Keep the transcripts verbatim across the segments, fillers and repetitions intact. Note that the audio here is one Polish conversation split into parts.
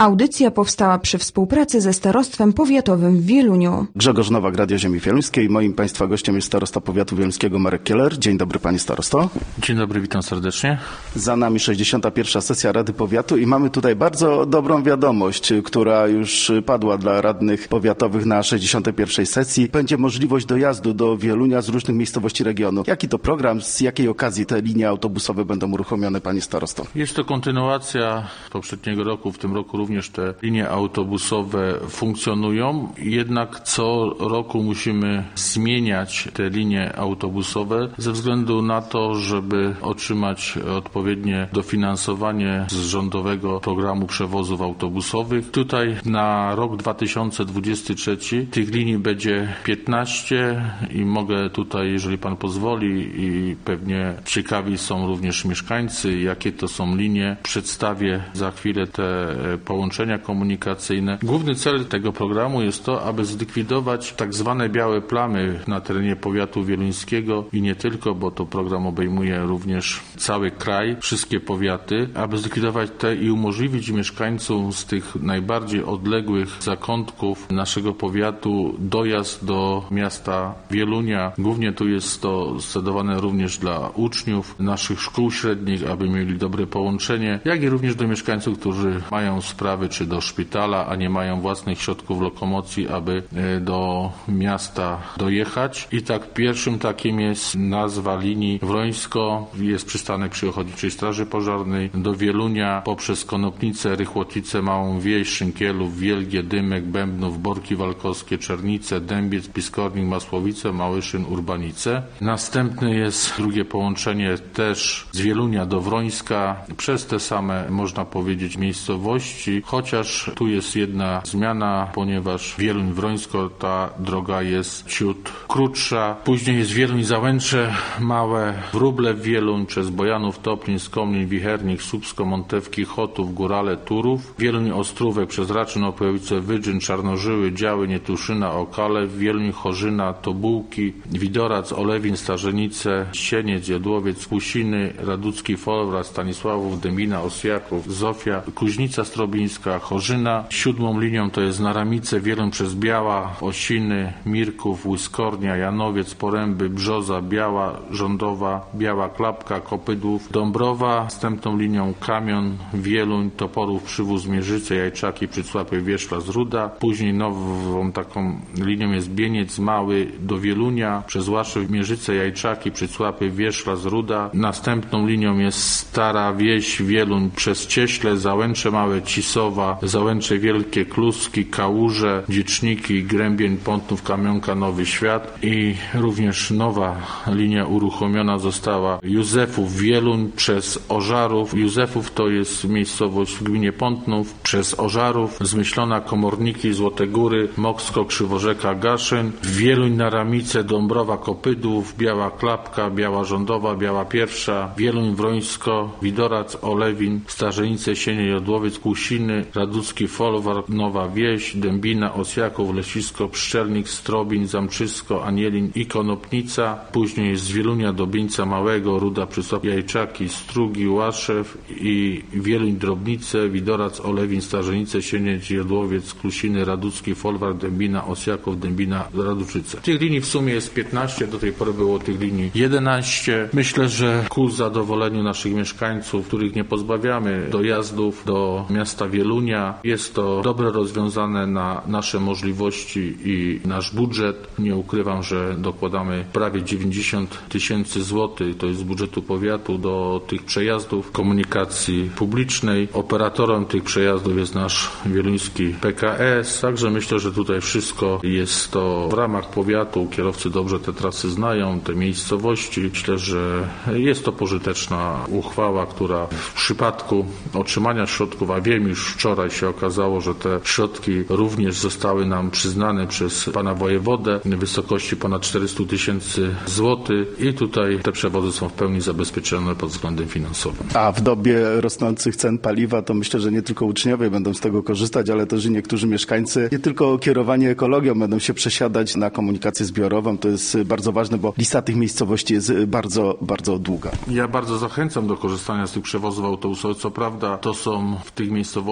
Audycja powstała przy współpracy ze Starostwem Powiatowym w Wieluniu. Grzegorz Nowak, Radio Ziemi Wieluńskiej. Moim Państwa gościem jest starosta powiatu wieluńskiego Marek Kieler. Dzień dobry, panie starosto. Dzień dobry, witam serdecznie. Za nami sześćdziesiąta pierwsza sesja Rady Powiatu i mamy tutaj bardzo dobrą wiadomość, która już padła dla radnych powiatowych na sześćdziesiątej pierwszej sesji. Będzie możliwość dojazdu do Wielunia z różnych miejscowości regionu. Jaki to program, z jakiej okazji te linie autobusowe będą uruchomione, panie starosto? Jest to kontynuacja poprzedniego roku. W tym roku również te linie autobusowe funkcjonują. Jednak co roku musimy zmieniać te linie autobusowe ze względu na to, żeby otrzymać odpowiednie dofinansowanie z rządowego programu przewozów autobusowych. Tutaj na rok dwa tysiące dwudziesty trzeci tych linii będzie piętnaście i mogę tutaj, jeżeli pan pozwoli i pewnie ciekawi są również mieszkańcy, jakie to są linie, przedstawię za chwilę te połączenia komunikacyjne. Główny cel tego programu jest to, aby zlikwidować tak zwane białe plamy na terenie powiatu wieluńskiego i nie tylko, bo to program obejmuje również cały kraj, wszystkie powiaty, aby zlikwidować te i umożliwić mieszkańcom z tych najbardziej odległych zakątków naszego powiatu dojazd do miasta Wielunia. Głównie tu jest to scedowane również dla uczniów naszych szkół średnich, aby mieli dobre połączenie, jak i również do mieszkańców, którzy mają sprawy czy do szpitala, a nie mają własnych środków lokomocji, aby do miasta dojechać. I tak pierwszym takim jest nazwa linii Wrońsko, jest przystanek przy Ochotniczej Straży Pożarnej do Wielunia poprzez Konopnicę, Rychłocice, Małą Wieś, Szynkielów, Wielgie, Dymek, Bębnów, Borki Walkowskie, Czernice, Dębiec, Piskornik, Masłowice, Małyszyn, Urbanice. Następne jest drugie połączenie też z Wielunia do Wrońska przez te same, można powiedzieć, miejscowości, chociaż tu jest jedna zmiana, ponieważ Wieluń-Wrońsko, ta droga jest ciut krótsza. Później jest Wieluń-Załęcze, Małe, Wróblew, Wieluń, przez Bojanów, Toplin, Skomlin, Wichernik, Słupsko, Montewki, Chotów, Górale, Turów, Wieluń-Ostrówek przez Raczyn, Opojowice, Wydrzyn, Czarnożyły, Działy, Nietuszyna, Okale, Wieluń-Chorzyna, Tobułki, Widorac, Olewin, Starzenice, Sieniec, Jodłowiec, Kusiny, Raducki, Folwar, Stanisławów, Dębina, Osjaków, Zofia, Kuźnica Strobińska, Chorzyna. Siódmą linią to jest Naramice, Wieluń przez Biała, Osiny, Mirków, Łyskornia, Janowiec, Poręby, Brzoza, Biała, Rządowa, Biała Klapka, Kopydłów, Dąbrowa. Następną linią Kamion, Wieluń, Toporów, Przywóz, Mierzyce, Jajczaki, Przycłapy, Wieszla, Zruda. Później nową taką linią jest Bieniec Mały do Wielunia, przez Łaszew, Mierzyce, Jajczaki, Przycłapy, Wieszla, Zruda. Następną linią jest Stara Wieś, Wieluń przez Cieśle, Załęcze Małe, Cisowa, Załęcze Wielkie, Kluski, Kałuże, Dzieczniki, Grębień, Pątnów, Kamionka, Nowy Świat i również nowa linia uruchomiona została Józefów, Wieluń przez Ożarów. Józefów to jest miejscowość w gminie Pątnów, przez Ożarów, Zmyślona, Komorniki, Złote Góry, Moksko, Krzyworzeka, Gaszyn, Wieluń, Naramice, Dąbrowa, Kopydłów, Biała Klapka, Biała Rządowa, Biała Pierwsza, Wieluń, Wrońsko, Widorac, Olewin, Starzenice, Sienie, Jodłowiec, Kusiny, Raducki, Folwar, Nowa Wieś, Dębina, Osjaków, Lesisko, Pszczelnik, Strobin, Zamczysko, Anielin i Konopnica. Później jest z Wielunia do Bieńca Małego, Ruda, Przysłop, Jajczaki, Strugi, Łaszew i Wieluń, Drobnice, Widorac, Olewin, Starzenice, Sieniec, Jodłowiec, Kusiny, Raducki, Folwar, Dębina, Osjaków, Dębina, Raduczyce. Tych linii w sumie jest piętnaście, do tej pory było tych linii jedenaście. Myślę, że ku zadowoleniu naszych mieszkańców, których nie pozbawiamy dojazdów do miasta Wielunia, jest to dobre rozwiązane na nasze możliwości i nasz budżet. Nie ukrywam, że dokładamy prawie dziewięćdziesiąt tysięcy złotych, to jest z budżetu powiatu, do tych przejazdów komunikacji publicznej. Operatorem tych przejazdów jest nasz wieluński P K S, także myślę, że tutaj wszystko jest to w ramach powiatu. Kierowcy dobrze te trasy znają, te miejscowości. Myślę, że jest to pożyteczna uchwała, która w przypadku otrzymania środków, a wiem, już wczoraj się okazało, że te środki również zostały nam przyznane przez pana wojewodę w wysokości ponad czterysta tysięcy złotych i tutaj te przewozy są w pełni zabezpieczone pod względem finansowym. A w dobie rosnących cen paliwa to myślę, że nie tylko uczniowie będą z tego korzystać, ale też i niektórzy mieszkańcy. Nie tylko kierowani ekologią będą się przesiadać na komunikację zbiorową. To jest bardzo ważne, bo lista tych miejscowości jest bardzo, bardzo długa. Ja bardzo zachęcam do korzystania z tych przewozów autobusowych. Co prawda to są w tych miejscowościach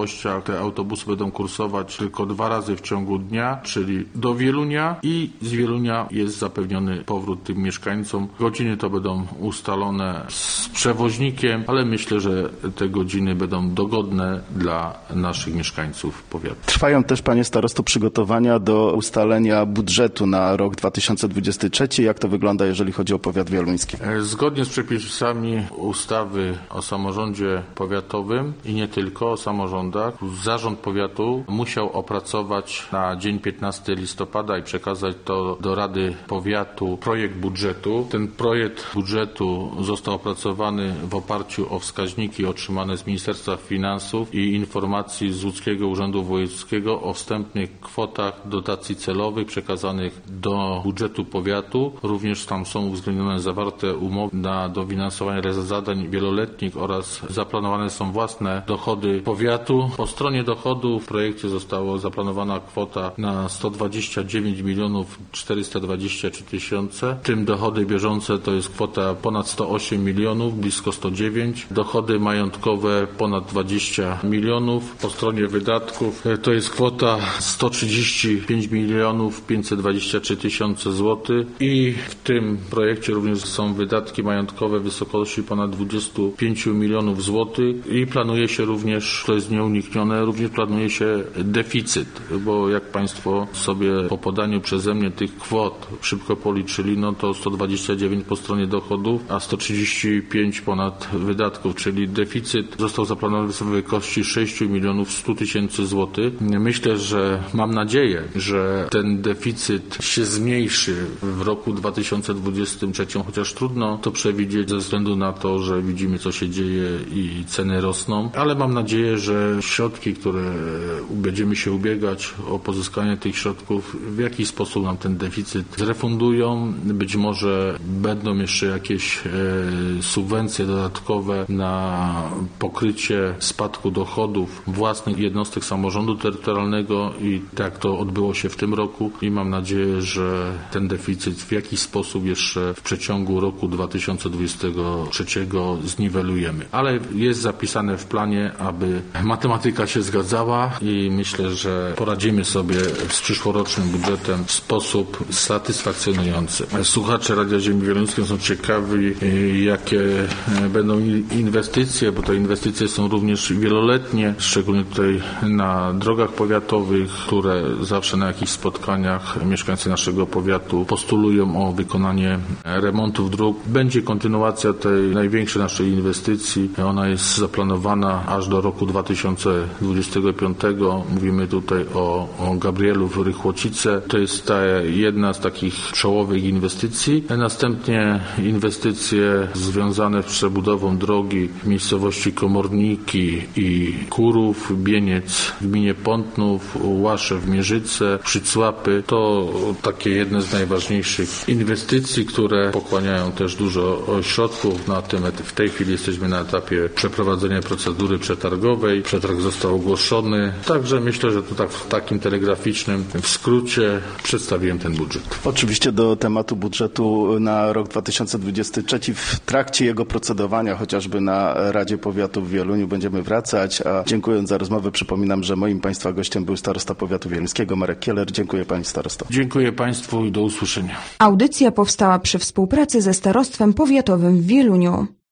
miejscowościach te autobusy będą kursować tylko dwa razy w ciągu dnia, czyli do Wielunia, i z Wielunia jest zapewniony powrót tym mieszkańcom. Godziny to będą ustalone z przewoźnikiem, ale myślę, że te godziny będą dogodne dla naszych mieszkańców powiatu. Trwają też, panie starosto, przygotowania do ustalenia budżetu na rok dwa tysiące dwudziesty trzeci. Jak to wygląda, jeżeli chodzi o powiat wieluński? Zgodnie z przepisami ustawy o samorządzie powiatowym i nie tylko o samorządach, zarząd powiatu musiał opracować na dzień piętnastego listopada i przekazać to do Rady Powiatu projekt budżetu. Ten projekt budżetu został opracowany w oparciu o wskaźniki otrzymane z Ministerstwa Finansów i informacji z Łódzkiego Urzędu Wojewódzkiego o wstępnych kwotach dotacji celowych przekazanych do budżetu powiatu. Również tam są uwzględnione zawarte umowy na dofinansowanie zadań wieloletnich oraz zaplanowane są własne dochody powiatu. Po stronie dochodów w projekcie została zaplanowana kwota na sto dwadzieścia dziewięć milionów czterysta dwadzieścia trzy tysiące. W tym dochody bieżące to jest kwota ponad sto osiem milionów, blisko sto dziewięć. Dochody majątkowe ponad dwadzieścia milionów. Po stronie wydatków to jest kwota sto trzydzieści pięć milionów pięćset dwadzieścia trzy tysiące złotych i w tym projekcie również są wydatki majątkowe w wysokości ponad dwadzieścia pięć milionów złotych i planuje się również, to jest nieuniknione, również planuje się deficyt, bo jak Państwo sobie po podaniu przeze mnie tych kwot szybko policzyli, no to sto dwadzieścia dziewięć po stronie dochodów, a sto trzydzieści pięć ponad wydatków, czyli deficyt został zaplanowany w wysokości sześć milionów sto tysięcy złotych. Myślę, że mam nadzieję, że ten deficyt się zmniejszy w roku dwa tysiące dwudziestym trzecim, chociaż trudno to przewidzieć ze względu na to, że widzimy, co się dzieje i ceny rosną, ale mam nadzieję, że środki, które będziemy się ubiegać o pozyskanie tych środków, w jakiś sposób nam ten deficyt zrefundują. Być może będą jeszcze jakieś e, subwencje dodatkowe na pokrycie spadku dochodów własnych jednostek samorządu terytorialnego i tak to odbyło się w tym roku i mam nadzieję, że ten deficyt w jakiś sposób jeszcze w przeciągu roku dwa tysiące dwudziestego trzeciego zniwelujemy. Ale jest zapisane w planie, aby matematyka się zgadzała i myślę, że poradzimy sobie z przyszłorocznym budżetem w sposób satysfakcjonujący. Słuchacze Radia Ziemi Wieluńskiej są ciekawi, jakie będą inwestycje, bo te inwestycje są również wieloletnie, szczególnie tutaj na drogach powiatowych, które zawsze na jakichś spotkaniach mieszkańcy naszego powiatu postulują o wykonanie remontów dróg. Będzie kontynuacja tej największej naszej inwestycji. Ona jest zaplanowana aż do roku dwa tysiące dwudziestego piątego. Mówimy tutaj o, o Gabrielów Rychłocice. To jest ta jedna z takich czołowych inwestycji. Następnie inwestycje związane z przebudową drogi w miejscowości Komorniki i Kurów, Bieniec w gminie Pątnów, Łaszew, Mierzyce, Przycłapy. To takie jedne z najważniejszych inwestycji, które pochłaniają też dużo środków. Na tym, w tej chwili jesteśmy na etapie przeprowadzenia procedury przetargowej. Przetarg został ogłoszony. Także myślę, że to tak w takim telegraficznym w skrócie przedstawiłem ten budżet. Oczywiście do tematu budżetu na rok dwa tysiące dwudziesty trzeci w trakcie jego procedowania, chociażby na Radzie Powiatu w Wieluniu, będziemy wracać, a dziękując za rozmowę przypominam, że moim Państwa gościem był starosta powiatu wieluńskiego Marek Kieler. Dziękuję Pani starosto. Dziękuję Państwu i do usłyszenia. Audycja powstała przy współpracy ze Starostwem Powiatowym w Wieluniu.